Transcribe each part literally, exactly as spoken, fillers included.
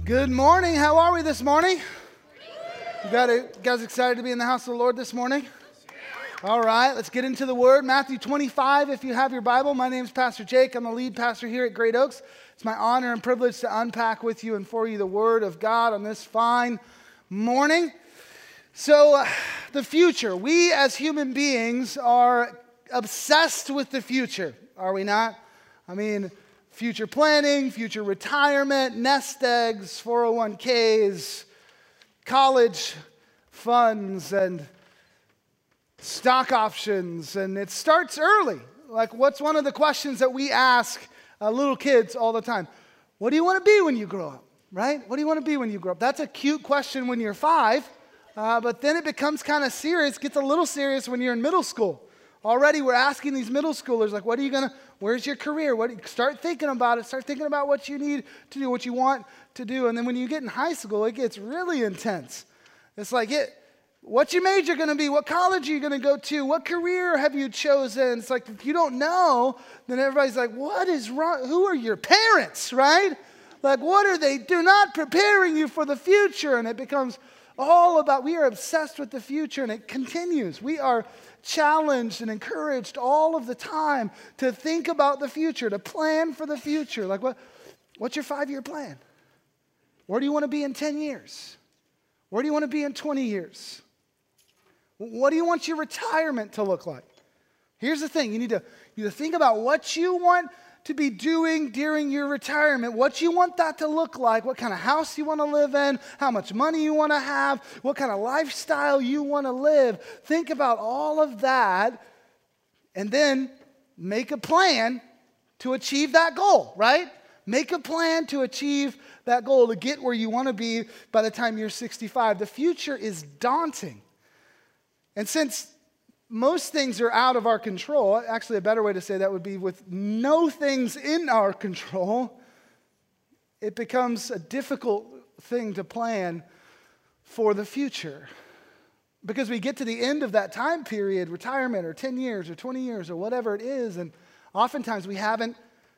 Good morning. How are we this morning? You got it, you guys excited to be in the house of the Lord this morning? All right, let's get into the Word. Matthew twenty-five, if you have your Bible. My name is Pastor Jake. I'm the lead pastor here at Great Oaks. It's my honor and privilege to unpack with you and for you the Word of God on this fine morning. So, uh, the future. We as human beings are obsessed with the future, are we not? I mean, future planning, future retirement, nest eggs, four oh one k's, college funds, and stock options. And it starts early. Like, what's one of the questions that we ask uh, little kids all the time? What do you want to be when you grow up, right? What do you want to be when you grow up? That's a cute question when you're five, uh, but then it becomes kind of serious, gets a little serious when you're in middle school. Already we're asking these middle schoolers, like, what are you going to, where's your career? What, start thinking about it. Start thinking about what you need to do, what you want to do. And then when you get in high school, it gets really intense. It's like, it, what's your major going to be? What college are you going to go to? What career have you chosen? It's like, if you don't know, then everybody's like, what is wrong? Who are your parents, right? Like, what are they? They're not preparing you for the future. And it becomes all about, we are obsessed with the future, and it continues. We are challenged and encouraged all of the time to think about the future, to plan for the future. Like, what, what's your five-year plan? Where do you want to be in ten years? Where do you want to be in twenty years? What do you want your retirement to look like? Here's the thing. You need to, you need to think about what you want to be doing during your retirement, what you want that to look like, what kind of house you want to live in, how much money you want to have, what kind of lifestyle you want to live. Think about all of that and then make a plan to achieve that goal, right? Make a plan to achieve that goal, to get where you want to be by the time you're sixty-five. The future is daunting. And since most things are out of our control, actually a better way to say that would be with no things in our control, it becomes a difficult thing to plan for the future. Because we get to the end of that time period, retirement or ten years or twenty years or whatever it is, and oftentimes we haven't,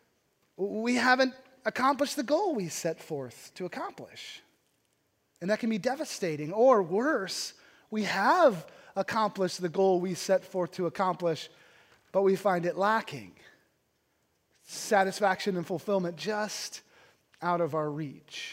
we haven't accomplished the goal we set forth to accomplish. And that can be devastating. Or worse, we have accomplish the goal we set forth to accomplish, but we find it lacking. Satisfaction and fulfillment just out of our reach.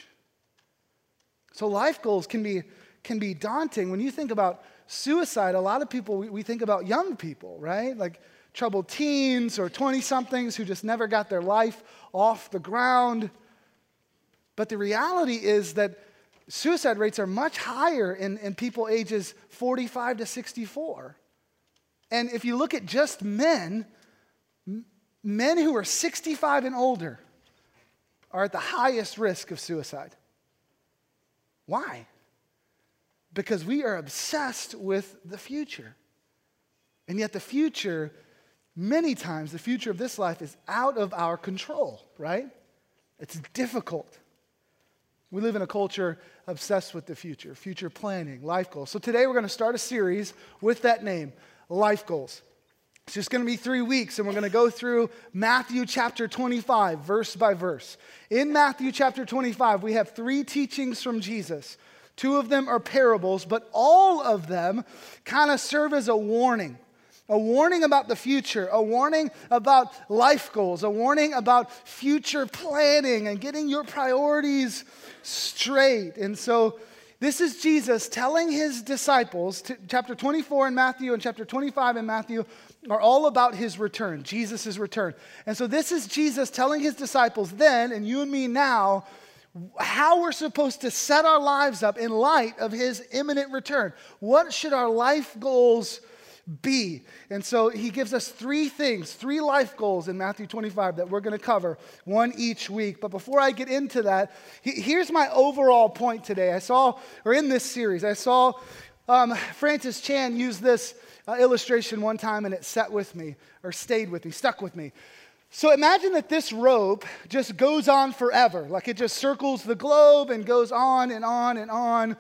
So life goals can be, can be daunting. When you think about suicide, a lot of people, we, we think about young people, right? Like troubled teens or twenty-somethings who just never got their life off the ground. But the reality is that suicide rates are much higher in, in people ages forty-five to sixty-four. And if you look at just men, m- men who are sixty-five and older are at the highest risk of suicide. Why? Because we are obsessed with the future. And yet the future, many times, the future of this life is out of our control, right? It's difficult. We live in a culture obsessed with the future, future planning, life goals. So today we're going to start a series with that name, Life Goals. It's just going to be three weeks, and we're going to go through Matthew chapter twenty-five, verse by verse. In Matthew chapter twenty-five, we have three teachings from Jesus. Two of them are parables, but all of them kind of serve as a warning. A warning about the future, a warning about life goals, a warning about future planning and getting your priorities straight. And so this is Jesus telling his disciples, t- chapter twenty-four in Matthew and chapter twenty-five in Matthew are all about his return, Jesus' return. And so this is Jesus telling his disciples then, and you and me now, how we're supposed to set our lives up in light of his imminent return. What should our life goals be? And so he gives us three things, three life goals in Matthew twenty-five that we're going to cover, one each week. But before I get into that, he, here's my overall point today. I saw, or in this series, I saw um, Francis Chan use this uh, illustration one time, and it sat with me, or stayed with me, stuck with me. So imagine that this rope just goes on forever, like it just circles the globe and goes on and on and on.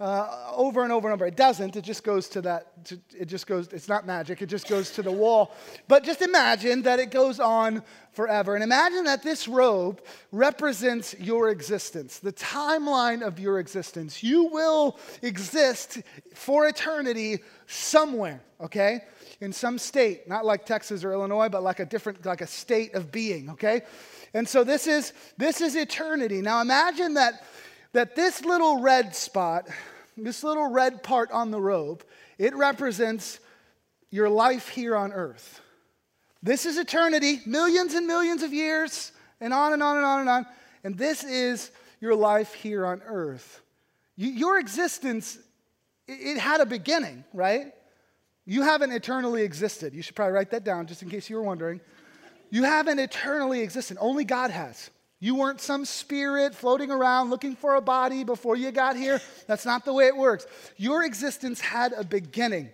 uh, over and over and over. It doesn't. It just goes to that. To, it just goes. It's not magic. It just goes to the wall. But just imagine that it goes on forever. And imagine that this robe represents your existence, the timeline of your existence. You will exist for eternity somewhere, okay? In some state, not like Texas or Illinois, but like a different, like a state of being, okay? And so this is this is eternity. Now imagine that that this little red spot, this little red part on the robe, it represents your life here on earth. This is eternity, millions and millions of years, and on and on and on and on. And this is your life here on earth. You, your existence, it, it had a beginning, right? You haven't eternally existed. You should probably write that down just in case you were wondering. You haven't eternally existed. Only God has. You weren't some spirit floating around looking for a body before you got here. That's not the way it works. Your existence had a beginning.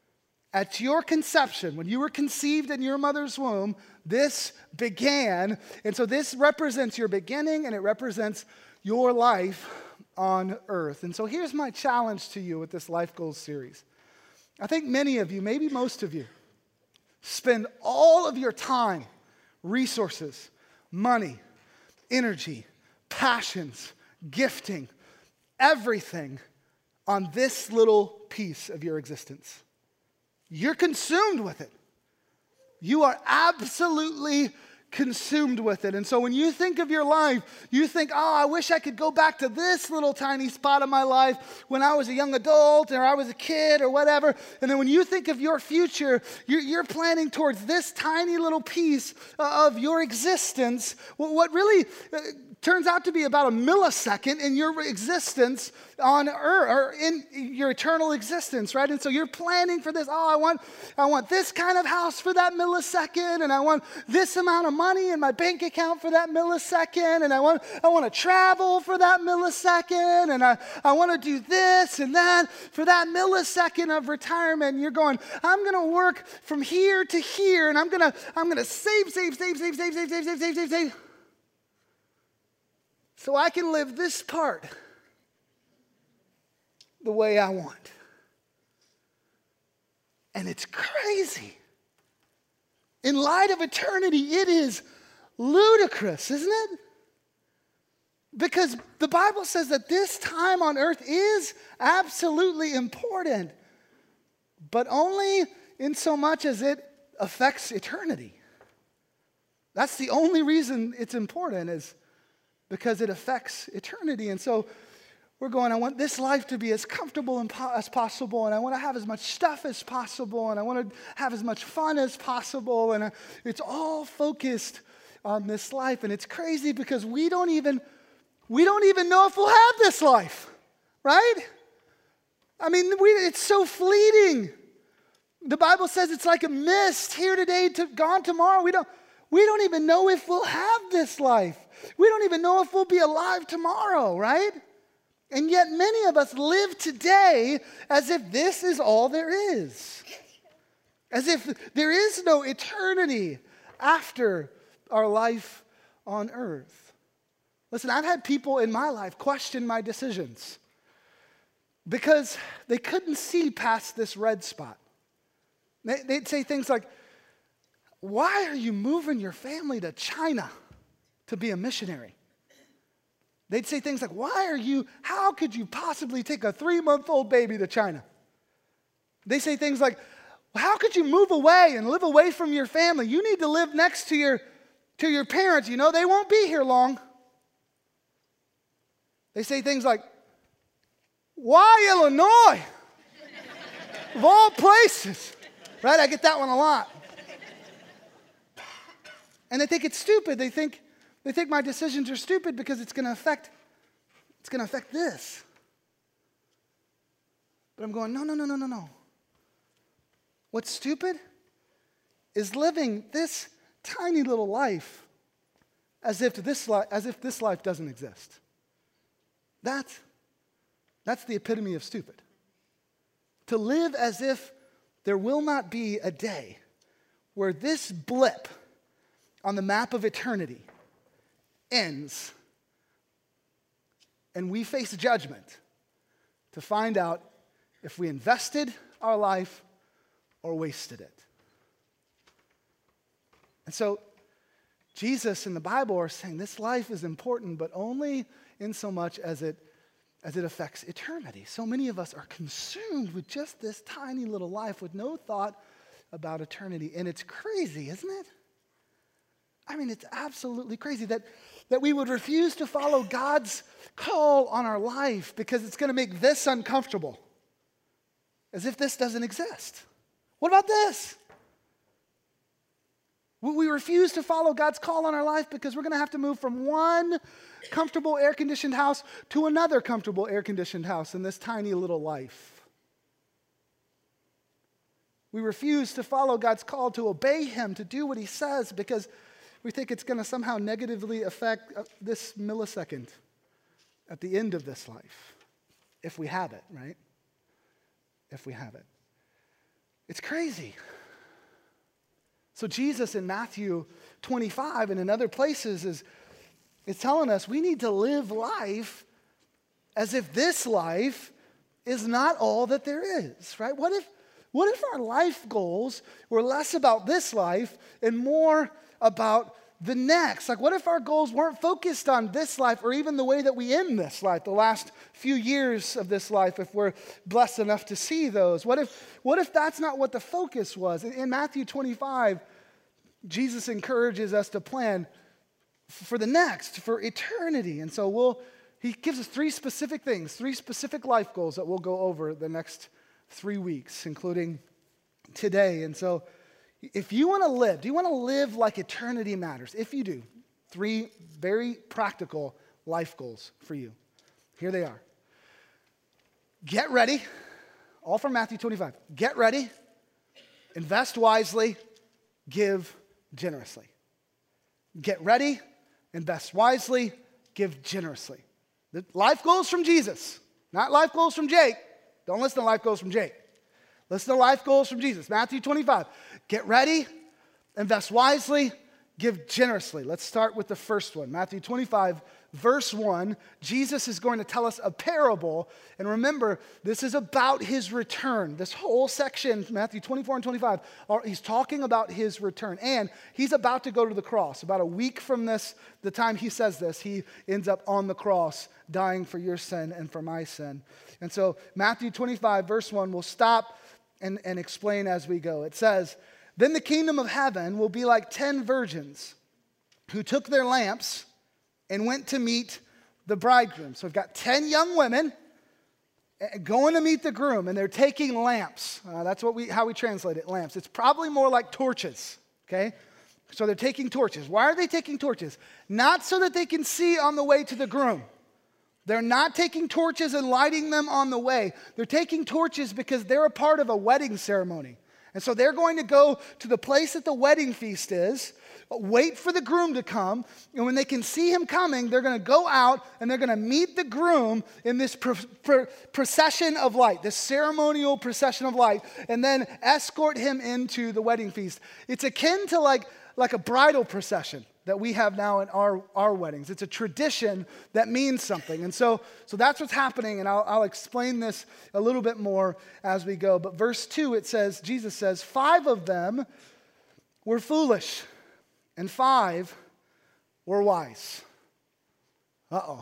At your conception, when you were conceived in your mother's womb, this began. And so this represents your beginning and it represents your life on earth. And so here's my challenge to you with this Life Goals series. I think many of you, maybe most of you, spend all of your time, resources, money, energy, passions, gifting, everything on this little piece of your existence. You're consumed with it. You are absolutely consumed with it. And so when you think of your life, you think, oh, I wish I could go back to this little tiny spot of my life when I was a young adult or I was a kid or whatever. And then when you think of your future, you're, you're planning towards this tiny little piece of your existence. Well, what really uh, turns out to be about a millisecond in your existence on earth, or in your eternal existence, right? And so you're planning for this. Oh, I want, I want this kind of house for that millisecond, and I want this amount of money in my bank account for that millisecond, and I want, I want to travel for that millisecond, and I, I want to do this and that for that millisecond of retirement. And you're going, I'm going to work from here to here, and I'm going to, I'm going to save, save, save, save, save, save, save, save, save, save, save. So I can live this part the way I want. And it's crazy. In light of eternity, it is ludicrous, isn't it? Because the Bible says that this time on earth is absolutely important, but only in so much as it affects eternity. That's the only reason it's important, is because it affects eternity. And so we're going, I want this life to be as comfortable as possible, and I want to have as much stuff as possible, and I want to have as much fun as possible, and it's all focused on this life. And it's crazy because we don't even, we don't even know if we'll have this life, right? I mean, we, it's so fleeting. The Bible says it's like a mist, here today, to, gone tomorrow. We don't, we don't even know if we'll have this life. We don't even know if we'll be alive tomorrow, right? And yet many of us live today as if this is all there is. As if there is no eternity after our life on earth. Listen, I've had people in my life question my decisions because they couldn't see past this red spot. They, they'd say things like, why are you moving your family to China to be a missionary? They'd say things like, why are you, how could you possibly take a three-month-old baby to China? They say things like, how could you move away and live away from your family? You need to live next to your, to your parents. You know, they won't be here long. They say things like, why Illinois? Of all places. Right? I get that one a lot. And they think it's stupid. They think, they think my decisions are stupid because it's going to affect, it's going to affect this. But I'm going, no, no, no, no, no, no. What's stupid is living this tiny little life as if this life, as if this life doesn't exist. That's, that's the epitome of stupid. To live as if there will not be a day where this blip on the map of eternity ends and we face judgment to find out if we invested our life or wasted it. And so Jesus and the Bible are saying this life is important, but only in so much as it as it affects eternity. So many of us are consumed with just this tiny little life with no thought about eternity. And it's crazy, isn't it? I mean, it's absolutely crazy that, that we would refuse to follow God's call on our life because it's going to make this uncomfortable, as if this doesn't exist. What about this? We refuse to follow God's call on our life because we're going to have to move from one comfortable air-conditioned house to another comfortable air-conditioned house in this tiny little life. We refuse to follow God's call to obey him, to do what he says, because we think it's going to somehow negatively affect this millisecond at the end of this life, if we have it, right? If we have it. It's crazy. So Jesus in Matthew twenty-five and in other places is, is telling us we need to live life as if this life is not all that there is, right? What if, what if our life goals were less about this life and more about the next? Like, what if our goals weren't focused on this life or even the way that we end this life, the last few years of this life, if we're blessed enough to see those? What if, what if that's not what the focus was? In, in Matthew twenty-five, Jesus encourages us to plan for the next, for eternity. And so we'll, he gives us three specific things, three specific life goals that we'll go over the next three weeks, including today. And so if you want to live, do you want to live like eternity matters? If you do, three very practical life goals for you. Here they are. Get ready, all from Matthew twenty-five. Get ready, invest wisely, give generously. Get ready, invest wisely, give generously. The life goals from Jesus, not life goals from Jake. Don't listen to life goals from Jake. Listen to life goals from Jesus. Matthew twenty-five. Get ready, invest wisely, give generously. Let's start with the first one. Matthew twenty-five, verse one. Jesus is going to tell us a parable. And remember, this is about his return. This whole section, Matthew twenty-four and twenty-five, are, he's talking about his return. And he's about to go to the cross. About a week from this, the time he says this, he ends up on the cross, dying for your sin and for my sin. And so Matthew twenty-five, verse one, we'll stop and, and explain as we go. It says, "Then the kingdom of heaven will be like ten virgins who took their lamps and went to meet the bridegroom." So we've got ten young women going to meet the groom, and they're taking lamps. Uh, that's what we how we translate it, lamps. It's probably more like torches, okay? So they're taking torches. Why are they taking torches? Not so that they can see on the way to the groom. They're not taking torches and lighting them on the way. They're taking torches because they're a part of a wedding ceremony. And so they're going to go to the place that the wedding feast is, wait for the groom to come, and when they can see him coming, they're going to go out and they're going to meet the groom in this pro- pro- procession of light, this ceremonial procession of light, and then escort him into the wedding feast. It's akin to like, like a bridal procession that we have now in our, our weddings. It's a tradition that means something. And so, so that's what's happening, and I'll, I'll explain this a little bit more as we go. But verse two, it says, Jesus says, five of them were foolish, and five were wise. Uh-oh.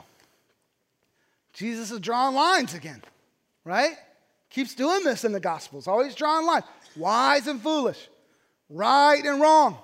Jesus is drawing lines again, right? Keeps doing this in the Gospels, always drawing lines. Wise and foolish, right and wrong.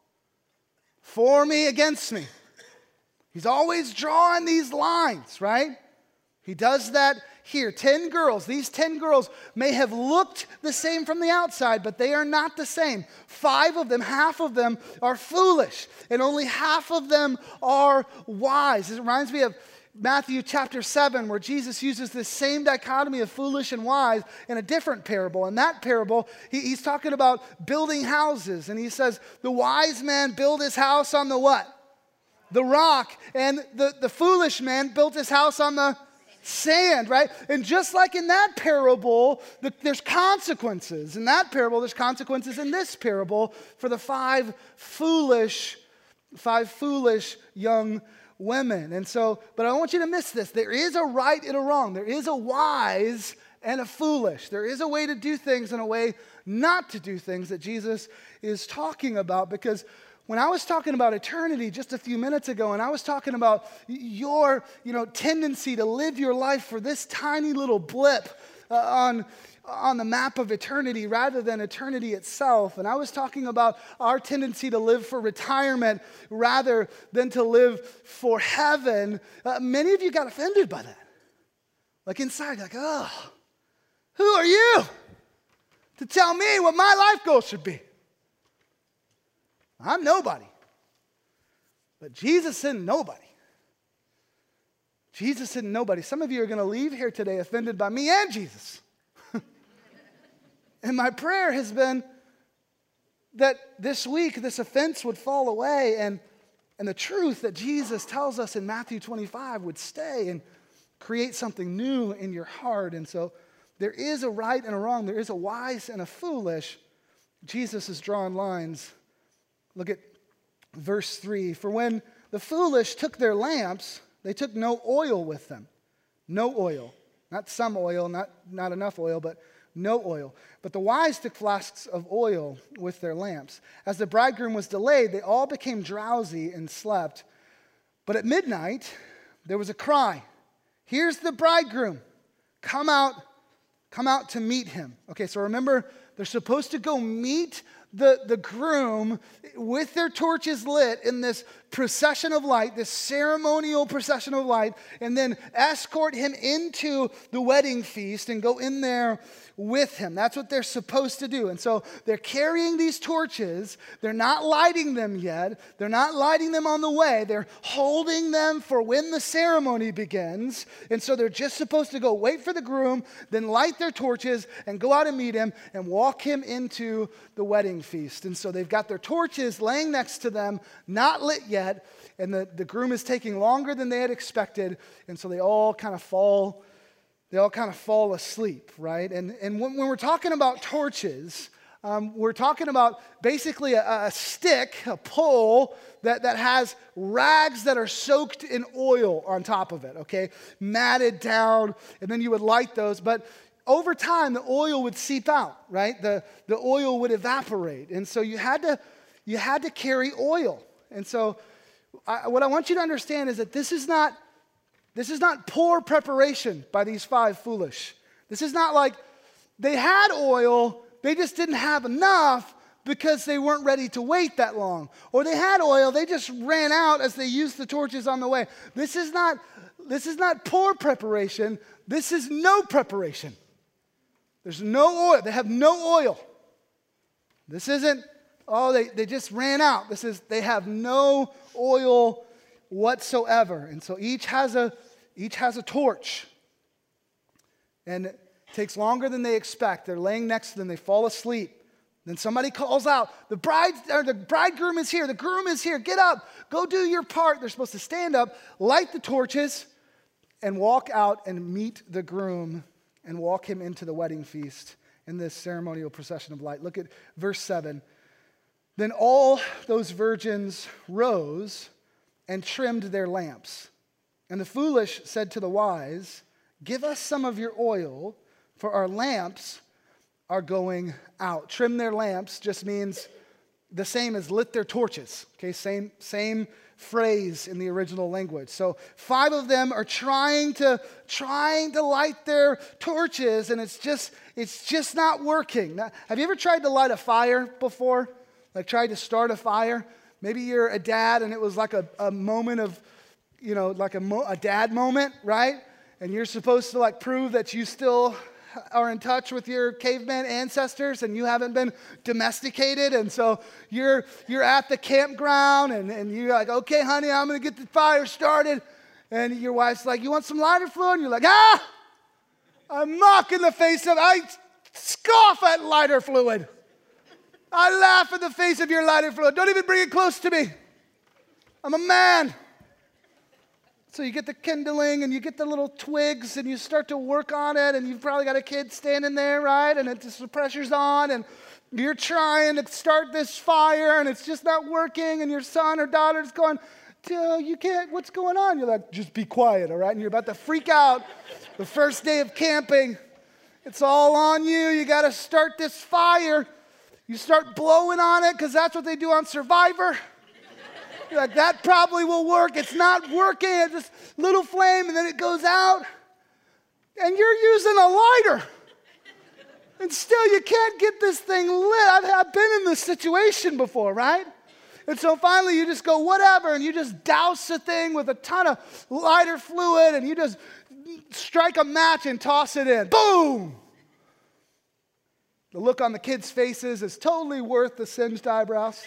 For me, against me. He's always drawing these lines, right? He does that here. Ten girls. These ten girls may have looked the same from the outside, but they are not the same. Five of them, half of them are foolish, and only half of them are wise. It reminds me of Matthew chapter seven, where Jesus uses this same dichotomy of foolish and wise in a different parable. In that parable, he, he's talking about building houses. And he says, the wise man built his house on the what? The rock. And the, the foolish man built his house on the sand, right? And just like in that parable, the, there's consequences. In that parable, there's consequences in this parable for the five foolish, five foolish young women. And so, but I don't want you to miss this. There is a right and a wrong. There is a wise and a foolish. There is a way to do things and a way not to do things that Jesus is talking about. Because when I was talking about eternity just a few minutes ago, and I was talking about your, you know, tendency to live your life for this tiny little blip uh, on on the map of eternity rather than eternity itself. And I was talking about our tendency to live for retirement rather than to live for heaven. Uh, many of you got offended by that. Like inside, like, oh, who are you to tell me what my life goal should be? I'm nobody. But Jesus isn't nobody. Jesus isn't nobody. Some of you are going to leave here today offended by me and Jesus. And my prayer has been that this week this offense would fall away and, and the truth that Jesus tells us in Matthew twenty-five would stay and create something new in your heart. And so there is a right and a wrong. There is a wise and a foolish. Jesus is drawing lines. Look at verse three. For when the foolish took their lamps, they took no oil with them. No oil. Not some oil, not, not enough oil, but no oil. But the wise took flasks of oil with their lamps. As the bridegroom was delayed, they all became drowsy and slept. But at midnight, there was a cry. Here's the bridegroom. Come out, come out to meet him. Okay, so remember, they're supposed to go meet the, the groom with their torches lit in this procession of light, this ceremonial procession of light, and then escort him into the wedding feast and go in there with him. That's what they're supposed to do. And so they're carrying these torches. They're not lighting them yet. They're not lighting them on the way. They're holding them for when the ceremony begins. And so they're just supposed to go wait for the groom, then light their torches and go out and meet him and walk him into the wedding feast. And so they've got their torches laying next to them, not lit yet, and the, the groom is taking longer than they had expected. And so they all kind of fall They all kind of fall asleep, right? And, and when, when we're talking about torches, um, we're talking about basically a, a stick, a pole that, that has rags that are soaked in oil on top of it, okay? Matted down, and then you would light those. But over time, the oil would seep out, right? The, the oil would evaporate. And so you had to, you had to carry oil. And so I, what I want you to understand is that this is not This is not poor preparation by these five foolish. This is not like they had oil, they just didn't have enough because they weren't ready to wait that long. Or they had oil, they just ran out as they used the torches on the way. This is not, this is not poor preparation. This is no preparation. There's no oil. They have no oil. This isn't, oh, they, they just ran out. This is, they have no oil whatsoever. And so each has a each has a torch. And it takes longer than they expect. They're laying next to them, they fall asleep. Then somebody calls out, the bride or the bridegroom is here, the groom is here, get up, go do your part. They're supposed to stand up, light the torches, and walk out and meet the groom and walk him into the wedding feast in this ceremonial procession of light. Look at verse seven. Then all those virgins rose and trimmed their lamps. And the foolish said to the wise, give us some of your oil, for our lamps are going out. Trim their lamps just means the same as lit their torches. Okay, same, same phrase in the original language. So five of them are trying to trying to light their torches, and it's just it's just not working. Now, have you ever tried to light a fire before? Like tried to start a fire? Maybe you're a dad and it was like a, a moment of, you know, like a, mo- a dad moment, right? And you're supposed to like prove that you still are in touch with your caveman ancestors and you haven't been domesticated. And so you're you're at the campground and, and you're like, okay, honey, I'm going to get the fire started. And your wife's like, you want some lighter fluid? And you're like, ah, I'm mock in the face of, I scoff at lighter fluid. I laugh in the face of your lighter fluid. Don't even bring it close to me. I'm a man. So you get the kindling and you get the little twigs and you start to work on it, and you've probably got a kid standing there, right? And it's, the pressure's on and you're trying to start this fire and it's just not working, and your son or daughter's going, uh, you can't, what's going on? You're like, just be quiet, all right? And you're about to freak out the first day of camping. It's all on you. You got to start this fire. You start blowing on it because that's what they do on Survivor. You're like, that probably will work. It's not working. It's just little flame, and then it goes out. And you're using a lighter. And still, you can't get this thing lit. I've, I've been in this situation before, right? And so finally, you just go, whatever, and you just douse the thing with a ton of lighter fluid, and you just strike a match and toss it in. Boom! The look on the kids' faces is totally worth the singed eyebrows.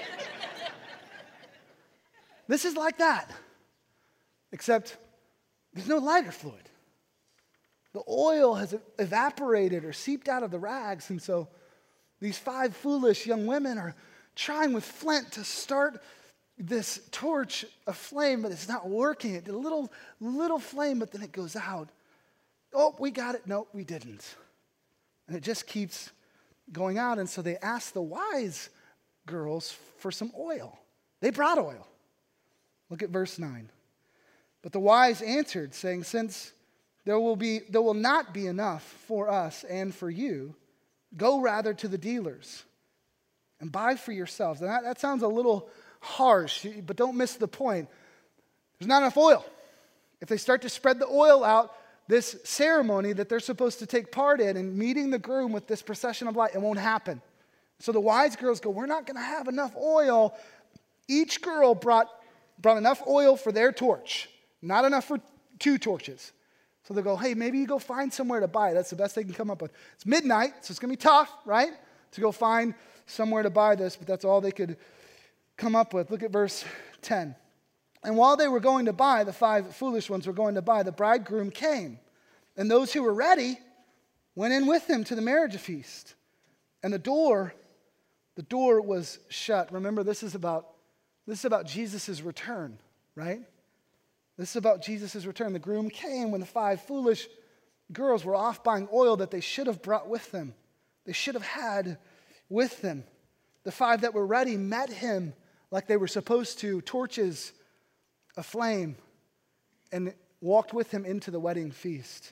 This is like that, except there's no lighter fluid. The oil has evaporated or seeped out of the rags, and so these five foolish young women are trying with flint to start this torch aflame, but it's not working. It did a little, little flame, but then it goes out. Oh, we got it. No, we didn't. And it just keeps going out, and so they asked the wise girls for some oil. They brought oil. Look at verse nine. But the wise answered, saying, since there will be, there will not be enough for us and for you, go rather to the dealers and buy for yourselves. And that, that sounds a little harsh, but don't miss the point. There's not enough oil. If they start to spread the oil out, this ceremony that they're supposed to take part in and meeting the groom with this procession of light, it won't happen. So the wise girls go, we're not going to have enough oil. Each girl brought, brought enough oil for their torch, not enough for two torches. So they go, hey, maybe you go find somewhere to buy. That's the best they can come up with. It's midnight, so it's going to be tough, right, to go find somewhere to buy this, but that's all they could come up with. Look at verse ten. And while they were going to buy, the five foolish ones were going to buy, the bridegroom came. And those who were ready went in with him to the marriage feast. And the door, the door was shut. Remember, this is about, this is about Jesus' return, right? This is about Jesus' return. The groom came when the five foolish girls were off buying oil that they should have brought with them. They should have had with them. The five that were ready met him like they were supposed to, torches aflame, and walked with him into the wedding feast.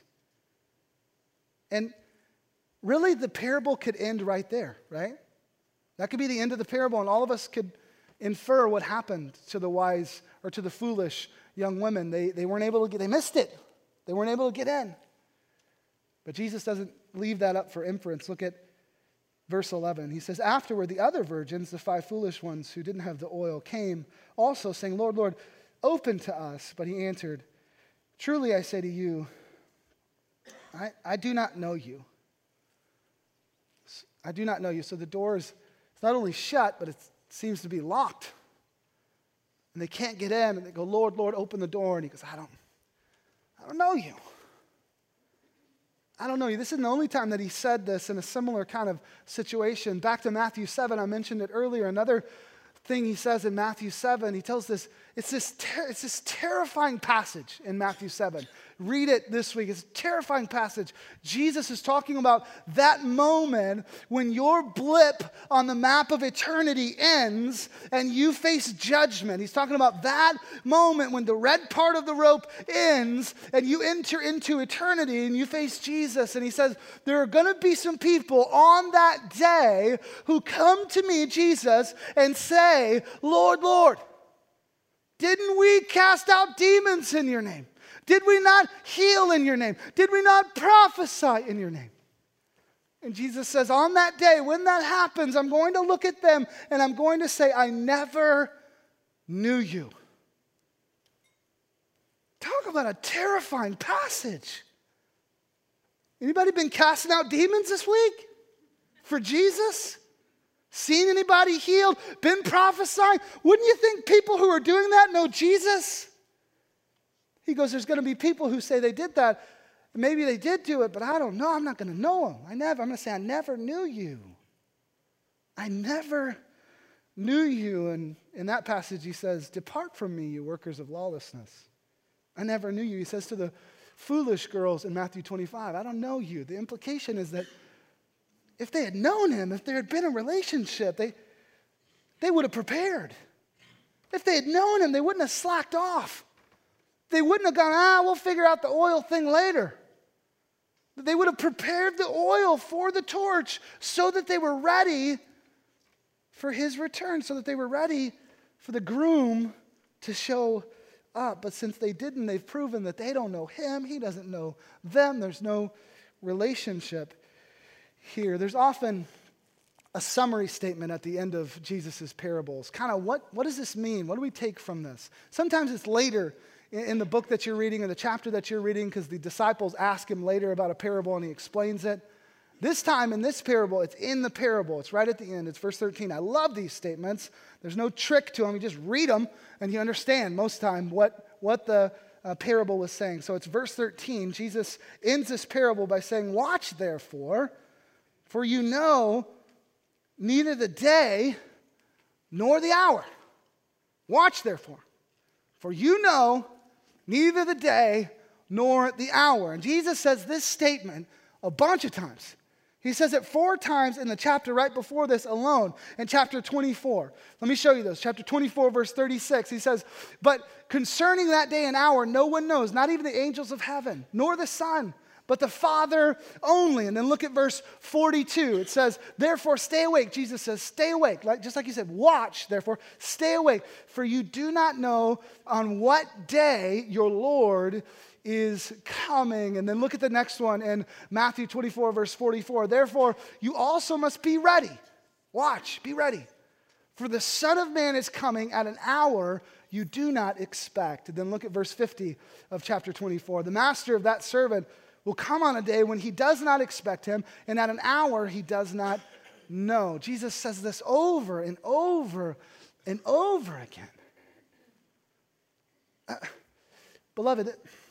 And really, the parable could end right there, right? That could be the end of the parable, and all of us could infer what happened to the wise or to the foolish young women. They, they weren't able to get, they missed it. They weren't able to get in. But Jesus doesn't leave that up for inference. Look at verse eleven. He says, afterward, the other virgins, the five foolish ones who didn't have the oil, came also saying, Lord, Lord, open to us. But he answered, truly I say to you, I, I do not know you. I do not know you. So the door is it's not only shut, but it seems to be locked. And they can't get in, and they go, Lord, Lord, open the door. And he goes, I don't, I don't know you. I don't know you. This isn't the only time that he said this in a similar kind of situation. Back to Matthew seven, I mentioned it earlier. Another thing he says in Matthew seven, he tells this, it's this, ter- it's this terrifying passage in Matthew seven. Read it this week. It's a terrifying passage. Jesus is talking about that moment when your blip on the map of eternity ends and you face judgment. He's talking about that moment when the red part of the rope ends and you enter into eternity and you face Jesus. And he says, there are going to be some people on that day who come to me, Jesus, and say, Lord, Lord, didn't we cast out demons in your name? Did we not heal in your name? Did we not prophesy in your name? And Jesus says, on that day, when that happens, I'm going to look at them and I'm going to say, I never knew you. Talk about a terrifying passage. Anybody been casting out demons this week for Jesus? Seen anybody healed? Been prophesying? Wouldn't you think people who are doing that know Jesus? He goes, there's going to be people who say they did that. Maybe they did do it, but I don't know. I'm not going to know them. I never, I'm going to say, I never knew you. I never knew you. And in that passage, he says, depart from me, you workers of lawlessness. I never knew you. He says to the foolish girls in Matthew twenty-five, I don't know you. The implication is that if they had known him, if there had been a relationship, they, they would have prepared. If they had known him, they wouldn't have slacked off. They wouldn't have gone, ah, we'll figure out the oil thing later. They would have prepared the oil for the torch so that they were ready for his return, so that they were ready for the groom to show up. But since they didn't, they've proven that they don't know him. He doesn't know them. There's no relationship here. There's often a summary statement at the end of Jesus' parables. Kind of what, what does this mean? What do we take from this? Sometimes it's later in, in the book that you're reading or the chapter that you're reading because the disciples ask him later about a parable and he explains it. This time in this parable, it's in the parable. It's right at the end. It's verse thirteen. I love these statements. There's no trick to them. You just read them and you understand most time what, what the uh, parable was saying. So it's verse thirteen. Jesus ends this parable by saying, watch therefore, for you know neither the day nor the hour. Watch therefore, for you know neither the day nor the hour. And Jesus says this statement a bunch of times. He says it four times in the chapter right before this alone, in chapter twenty-four. Let me show you those. Chapter twenty-four, verse thirty-six, he says, but concerning that day and hour, no one knows, not even the angels of heaven, nor the Son, but the Father only. And then look at verse forty-two. It says, therefore stay awake. Jesus says, stay awake. Like, just like he said, watch, therefore, stay awake. For you do not know on what day your Lord is coming. And then look at the next one in Matthew twenty-four, verse forty-four. Therefore, you also must be ready. Watch, be ready. For the Son of Man is coming at an hour you do not expect. And then look at verse fifty of chapter twenty-four. The master of that servant will come on a day when he does not expect him, and at an hour he does not know. Jesus says this over and over and over again. Uh, beloved,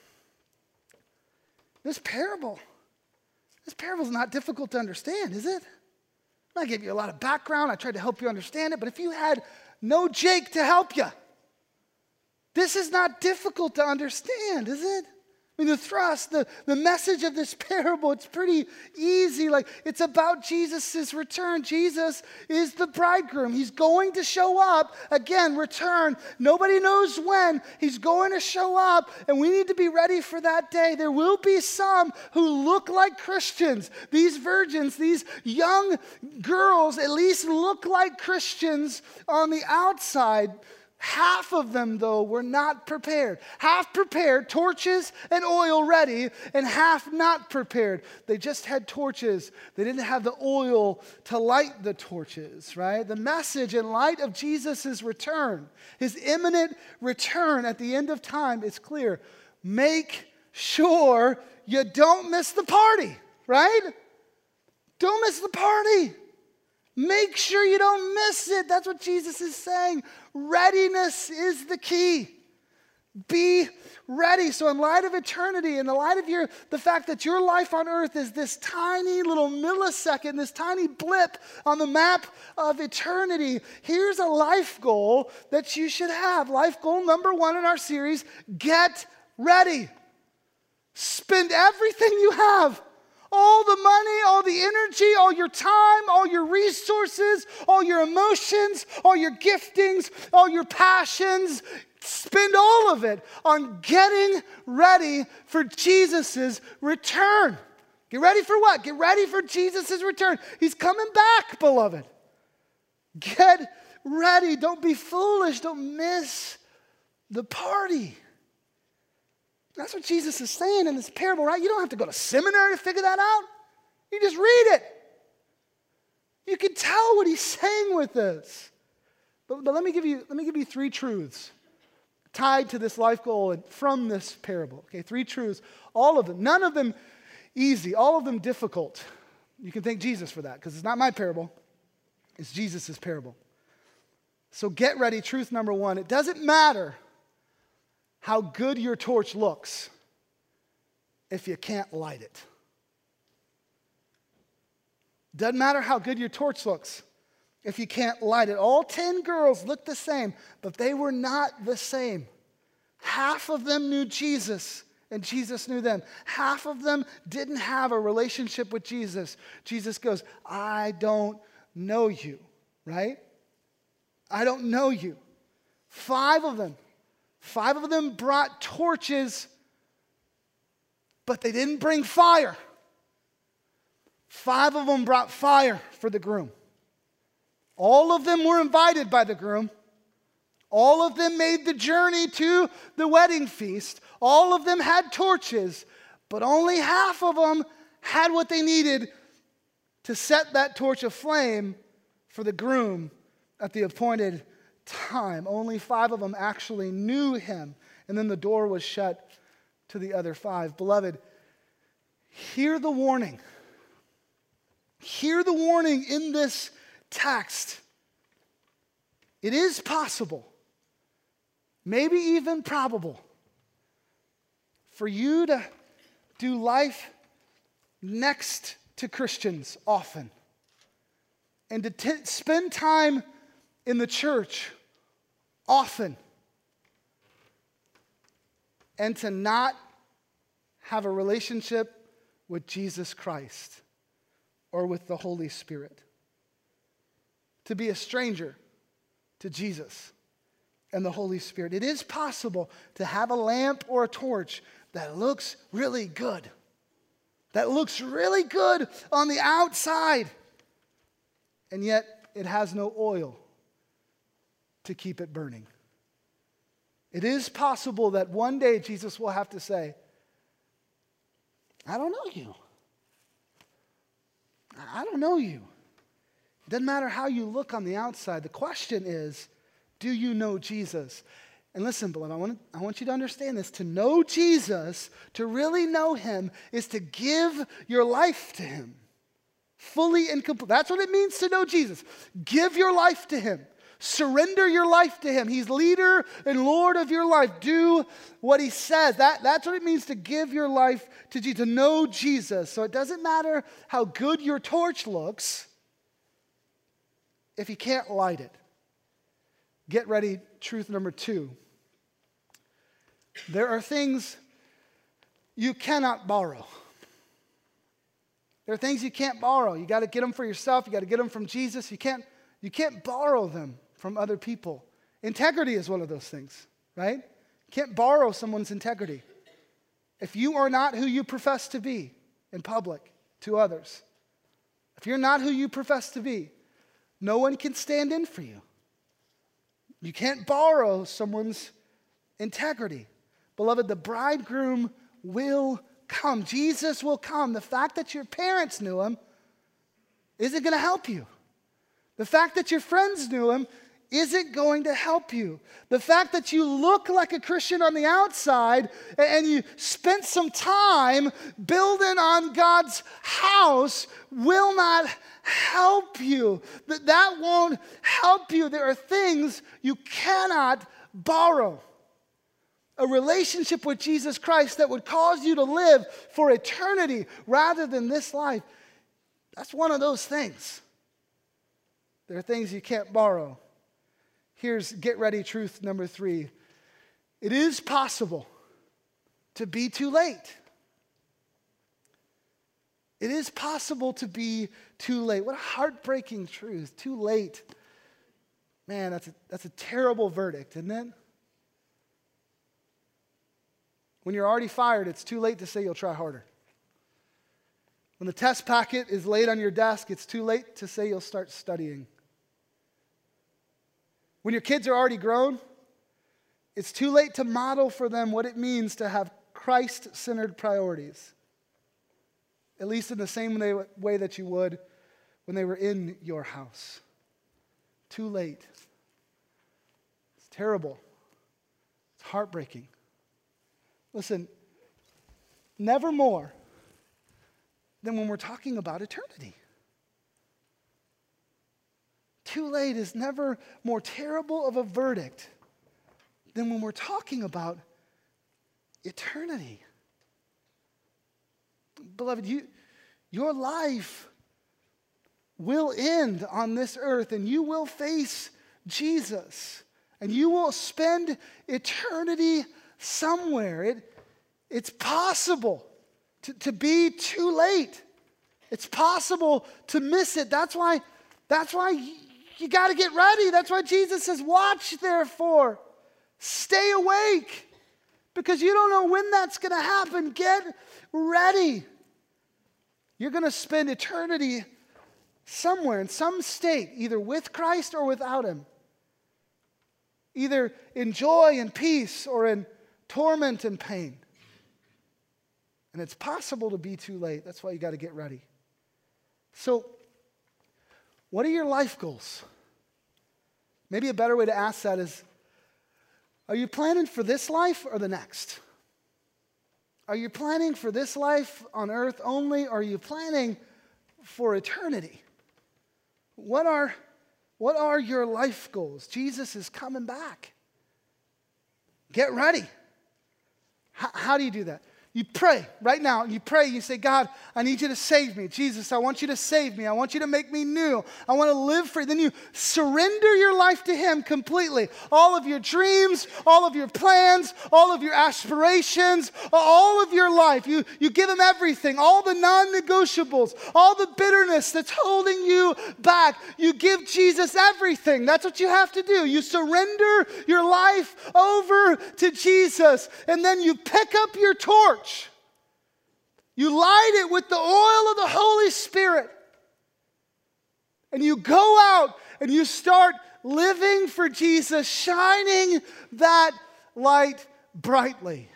this parable, this parable is not difficult to understand, is it? I gave you a lot of background. I tried to help you understand it, but if you had no Jake to help you, this is not difficult to understand, is it? I mean, the thrust, the, the message of this parable, it's pretty easy. Like, it's about Jesus' return. Jesus is the bridegroom. He's going to show up. Again, return. Nobody knows when. He's going to show up, and we need to be ready for that day. There will be some who look like Christians. These virgins, these young girls, at least look like Christians on the outside. Half of them, though, were not prepared. Half prepared, torches and oil ready, and half not prepared. They just had torches. They didn't have the oil to light the torches, right? The message in light of Jesus' return, his imminent return at the end of time is clear. Make sure you don't miss the party, right? Don't miss the party. Make sure you don't miss it. That's what Jesus is saying. Readiness is the key. Be ready. So in light of eternity, in the light of your the fact that your life on earth is this tiny little millisecond, this tiny blip on the map of eternity, here's a life goal that you should have. Life goal number one in our series, get ready. Spend everything you have. All the money, all the energy, all your time, all your resources, all your emotions, all your giftings, all your passions. Spend all of it on getting ready for Jesus' return. Get ready for what? Get ready for Jesus' return. He's coming back, beloved. Get ready. Don't be foolish. Don't miss the party. That's what Jesus is saying in this parable, right? You don't have to go to seminary to figure that out. You just read it. You can tell what he's saying with this. But, but let me give you, let me give you three truths tied to this life goal and from this parable. Okay, three truths. All of them, none of them easy, all of them difficult. You can thank Jesus for that because it's not my parable. It's Jesus' parable. So get ready. Truth number one. It doesn't matter how good your torch looks if you can't light it. Doesn't matter how good your torch looks if you can't light it. All ten girls looked the same, but they were not the same. Half of them knew Jesus, and Jesus knew them. Half of them didn't have a relationship with Jesus. Jesus goes, I don't know you, right? I don't know you. Five of them. Five of them brought torches, but they didn't bring fire. Five of them brought fire for the groom. All of them were invited by the groom. All of them made the journey to the wedding feast. All of them had torches, but only half of them had what they needed to set that torch aflame for the groom at the appointed time. Only five of them actually knew him, and then the door was shut to the other five. Beloved, hear the warning. Hear the warning in this text. It is possible, maybe even probable, for you to do life next to Christians often and to t- spend time in the church often and to not have a relationship with Jesus Christ or with the Holy Spirit. To be a stranger to Jesus and the Holy Spirit. It is possible to have a lamp or a torch that looks really good. That looks really good on the outside. And yet it has no oil to keep it burning. It is possible that one day Jesus will have to say, I don't know you. I don't know you. It doesn't matter how you look on the outside. The question is, do you know Jesus? And listen, beloved, I want, I want you to understand this. To know Jesus, to really know him, is to give your life to him. Fully and complete. That's what it means to know Jesus. Give your life to him. Surrender your life to him. He's leader and Lord of your life. Do what he says. That, that's what it means to give your life to Jesus, to know Jesus. So it doesn't matter how good your torch looks if you can't light it. Get ready, truth number two. There are things you cannot borrow. There are things you can't borrow. You got to get them for yourself. You got to get them from Jesus. You can't, you can't borrow them from other people. Integrity is one of those things, right? You can't borrow someone's integrity. If you are not who you profess to be in public to others, if you're not who you profess to be, no one can stand in for you. You can't borrow someone's integrity. Beloved, the bridegroom will come. Jesus will come. The fact that your parents knew him isn't going to help you. The fact that your friends knew him isn't going to help you. The fact that you look like a Christian on the outside and you spent some time building on God's house will not help you. That that won't help you. There are things you cannot borrow. A relationship with Jesus Christ that would cause you to live for eternity rather than this life. That's one of those things. There are things you can't borrow. Here's get ready truth number three. It is possible to be too late. It is possible to be too late. What a heartbreaking truth. Too late. Man, that's a, that's a terrible verdict, isn't it? When you're already fired, it's too late to say you'll try harder. When the test packet is laid on your desk, it's too late to say you'll start studying. When your kids are already grown, it's too late to model for them what it means to have Christ-centered priorities, at least in the same way that you would when they were in your house. Too late. It's terrible. It's heartbreaking. Listen, never more than when we're talking about eternity. Too late is never more terrible of a verdict than when we're talking about eternity. Beloved, you, your life will end on this earth and you will face Jesus and you will spend eternity somewhere. It, it's possible to, to be too late. It's possible to miss it. That's why, that's why you, you got to get ready. That's why Jesus says, watch therefore. Stay awake because you don't know when that's going to happen. Get ready. You're going to spend eternity somewhere in some state, either with Christ or without him. Either in joy and peace or in torment and pain. And it's possible to be too late. That's why you got to get ready. So, what are your life goals? Maybe a better way to ask that is, are you planning for this life or the next? Are you planning for this life on earth only, or are you planning for eternity? What are, what are your life goals? Jesus is coming back. Get ready. How, how do you do that? You pray right now. You pray. You say, God, I need you to save me. Jesus, I want you to save me. I want you to make me new. I want to live for you. Then you surrender your life to him completely. All of your dreams, all of your plans, all of your aspirations, all of your life. You, you give him everything, all the non-negotiables, all the bitterness that's holding you back. You give Jesus everything. That's what you have to do. You surrender your life over to Jesus, and then you pick up your torch. You light it with the oil of the Holy Spirit. And you go out and you start living for Jesus, shining that light brightly.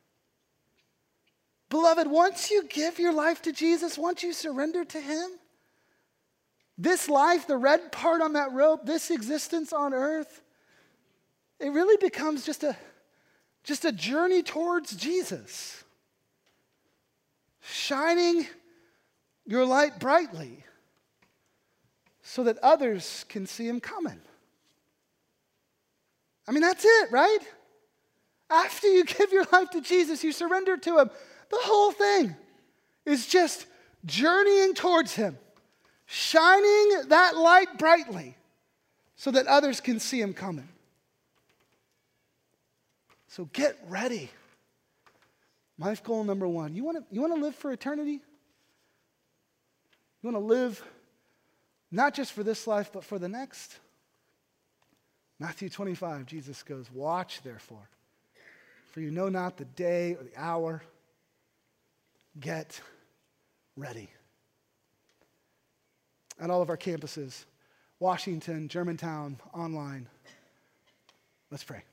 Beloved, once you give your life to Jesus, once you surrender to him, this life, the red part on that rope, this existence on earth, it really becomes just a, just a journey towards Jesus. Shining your light brightly so that others can see him coming. I mean, that's it, right? After you give your life to Jesus, you surrender to him, the whole thing is just journeying towards him, shining that light brightly so that others can see him coming. So get ready. Life goal number one. You want to you want to live for eternity? You want to live not just for this life, but for the next? Matthew twenty-five, Jesus goes, "Watch therefore, for you know not the day or the hour. Get ready." At all of our campuses, Washington, Germantown, online. Let's pray.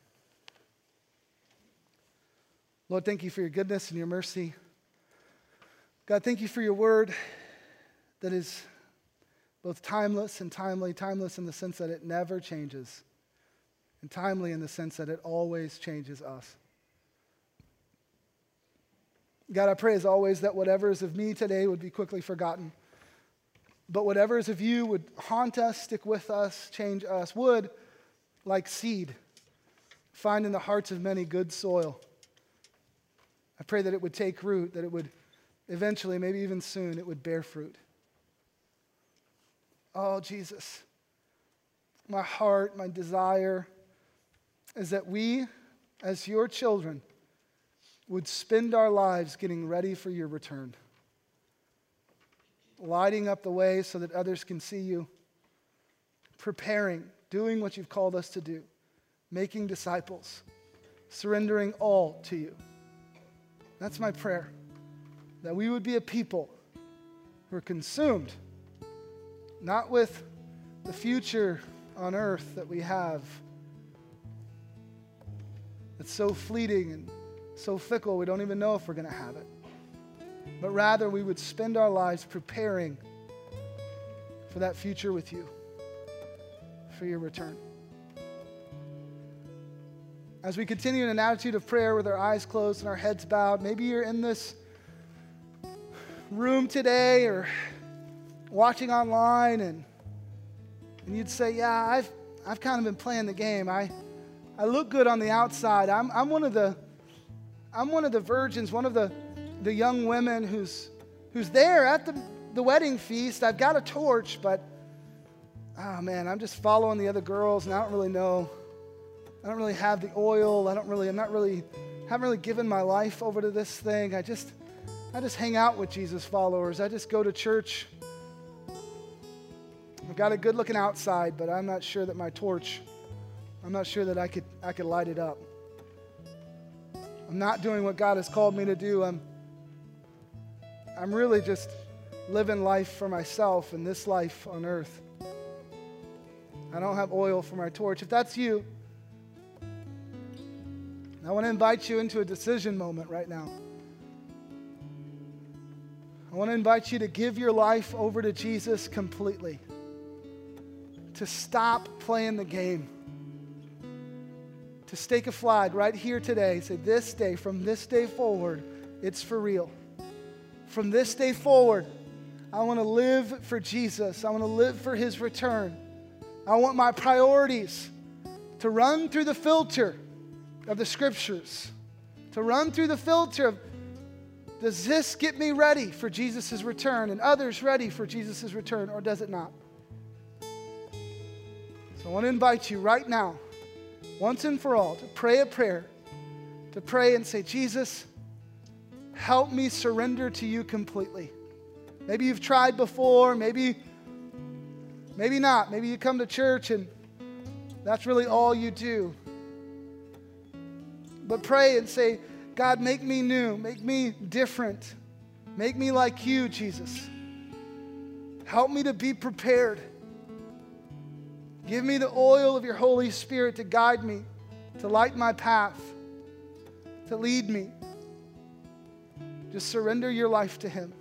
Lord, thank you for your goodness and your mercy. God, thank you for your word that is both timeless and timely, timeless in the sense that it never changes, and timely in the sense that it always changes us. God, I pray as always that whatever is of me today would be quickly forgotten, but whatever is of you would haunt us, stick with us, change us, would, like seed, find in the hearts of many good soil. I pray that it would take root, that it would eventually, maybe even soon, it would bear fruit. Oh, Jesus, my heart, my desire is that we, as your children, would spend our lives getting ready for your return, lighting up the way so that others can see you, preparing, doing what you've called us to do, making disciples, surrendering all to you. That's my prayer, that we would be a people who are consumed, not with the future on earth that we have, that's so fleeting and so fickle we don't even know if we're going to have it, but rather we would spend our lives preparing for that future with you, for your return. As we continue in an attitude of prayer with our eyes closed and our heads bowed, maybe you're in this room today or watching online and, and you'd say, yeah, I've, I've kind of been playing the game. I, I look good on the outside. I'm, I'm one of the, I'm one of the virgins, one of the, the young women who's, who's there at the, the wedding feast. I've got a torch, but, oh man, I'm just following the other girls and I don't really know. I don't really have the oil. I don't really, I'm not really, haven't really given my life over to this thing. I just, I just hang out with Jesus followers. I just go to church. I've got a good looking outside, but I'm not sure that my torch I'm not sure that I could I could light it up. I'm not doing what God has called me to do. I'm I'm really just living life for myself and this life on earth. I don't have oil for my torch. If that's you, I want to invite you into a decision moment right now. I want to invite you to give your life over to Jesus completely. To stop playing the game. To stake a flag right here today. Say, this day, from this day forward, it's for real. From this day forward, I want to live for Jesus. I want to live for His return. I want my priorities to run through the filter of the Scriptures. To run through the filter of, does this get me ready for Jesus' return and others ready for Jesus' return, or does it not? So I want to invite you right now, once and for all, to pray a prayer, to pray and say, Jesus, help me surrender to you completely. Maybe you've tried before, maybe, maybe not. Maybe you come to church and that's really all you do. But pray and say, God, make me new, make me different. Make me like you, Jesus. Help me to be prepared. Give me the oil of your Holy Spirit to guide me, to light my path, to lead me. Just surrender your life to Him.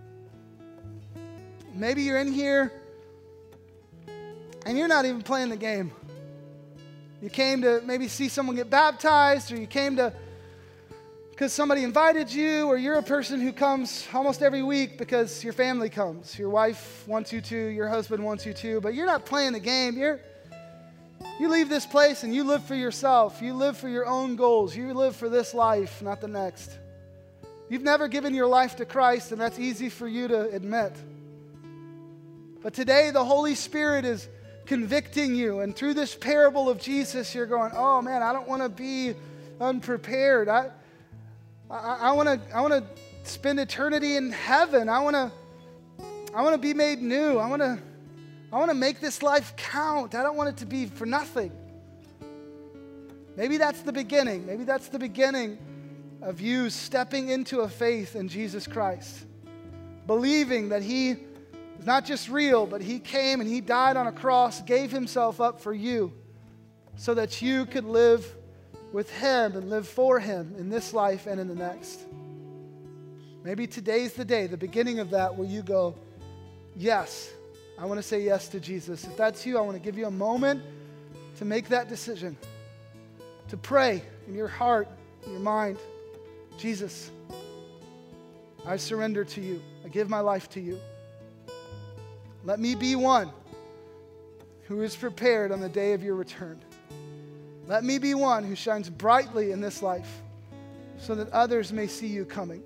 Maybe you're in here and you're not even playing the game. You came to maybe see someone get baptized, or you came to because somebody invited you, or you're a person who comes almost every week because your family comes. Your wife wants you to, your husband wants you to, but you're not playing the game. You're, you leave this place and you live for yourself. You live for your own goals. You live for this life, not the next. You've never given your life to Christ, and that's easy for you to admit. But today the Holy Spirit is convicting you, and through this parable of Jesus, you're going, oh man, I don't want to be unprepared. I I want to I want to spend eternity in heaven. I want to I want to be made new. I want to I want to make this life count. I don't want it to be for nothing. Maybe that's the beginning. Maybe that's the beginning of you stepping into a faith in Jesus Christ. Believing that He is not just real, but He came and He died on a cross, gave Himself up for you so that you could live with Him and live for Him in this life and in the next. Maybe today's the day, the beginning of that, where you go, yes, I want to say yes to Jesus. If that's you, I want to give you a moment to make that decision, to pray in your heart, in your mind, Jesus, I surrender to you. I give my life to you. Let me be one who is prepared on the day of your return. Let me be one who shines brightly in this life so that others may see you coming.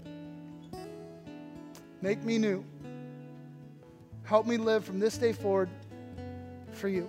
Make me new. Help me live from this day forward for you.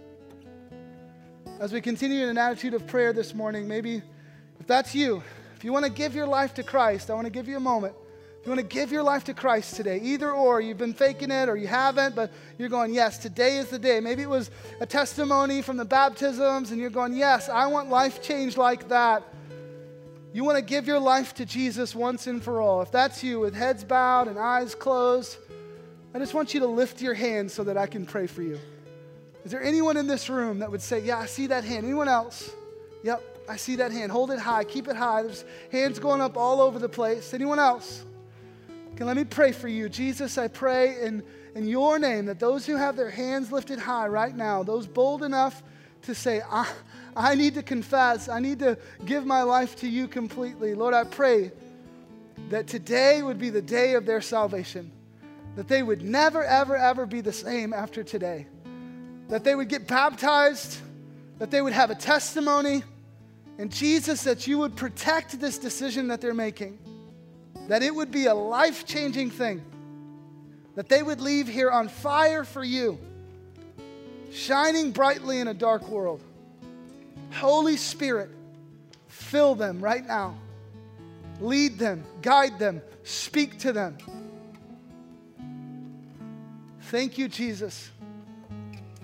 As we continue in an attitude of prayer this morning, maybe if that's you, if you want to give your life to Christ, I want to give you a moment. If you want to give your life to Christ today, either or, you've been faking it or you haven't, but you're going, yes, today is the day. Maybe it was a testimony from the baptisms and you're going, yes, I want life change like that. You want to give your life to Jesus once and for all. If that's you, with heads bowed and eyes closed, I just want you to lift your hand so that I can pray for you. Is there anyone in this room that would say, yeah, I see that hand? Anyone else? Yep, I see that hand. Hold it high. Keep it high. There's hands going up all over the place. Anyone else? Okay, let me pray for you. Jesus, I pray in, in your name that those who have their hands lifted high right now, those bold enough to say, I, I need to confess, I need to give my life to you completely. Lord, I pray that today would be the day of their salvation, that they would never, ever, ever be the same after today, that they would get baptized, that they would have a testimony, and Jesus, that you would protect this decision that they're making, that it would be a life-changing thing, that they would leave here on fire for you, shining brightly in a dark world. Holy Spirit, fill them right now. Lead them, guide them, speak to them. Thank you, Jesus.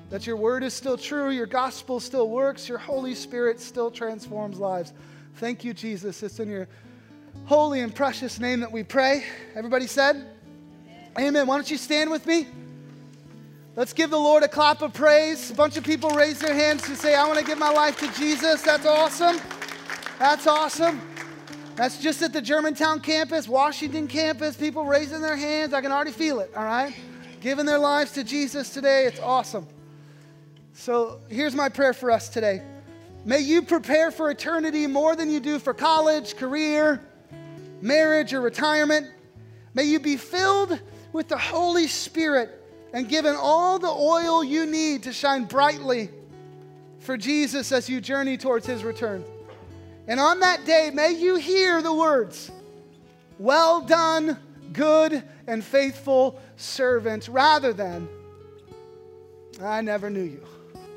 that your word is still true, your gospel still works, your Holy Spirit still transforms lives. Thank you, Jesus. It's in your holy and precious name that we pray. Everybody said? Amen. Amen. Why don't you stand with me? Let's give the Lord a clap of praise. A bunch of people raise their hands to say, I want to give my life to Jesus. That's awesome. That's awesome. That's just at the Germantown campus, Washington campus, people raising their hands. I can already feel it, all right? Giving their lives to Jesus today. It's awesome. So here's my prayer for us today. May you prepare for eternity more than you do for college, career, marriage, or retirement. May you be filled with the Holy Spirit and given all the oil you need to shine brightly for Jesus as you journey towards his return. And on that day, may you hear the words, well done, good and faithful servant, rather than, I never knew you.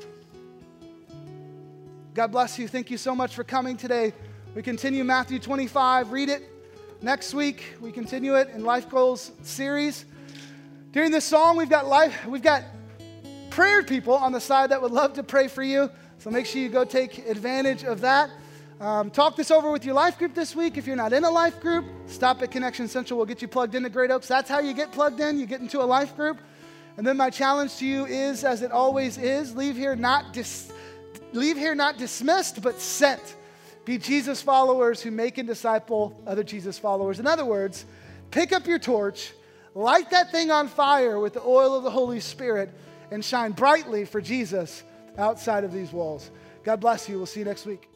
God bless you. Thank you so much for coming today. We continue Matthew twenty-five. Read it. Next week, we continue it in Life Goals series. During this song, we've got life, we've got prayer people on the side that would love to pray for you. So make sure you go take advantage of that. Um, talk this over with your life group this week. If you're not in a life group, stop at Connection Central. We'll get you plugged into Great Oaks. That's how you get plugged in. You get into a life group. And then my challenge to you is, as it always is, leave here not dis- leave here not dismissed, but sent. Be Jesus followers who make and disciple other Jesus followers. In other words, pick up your torch, light that thing on fire with the oil of the Holy Spirit, and shine brightly for Jesus outside of these walls. God bless you. We'll see you next week.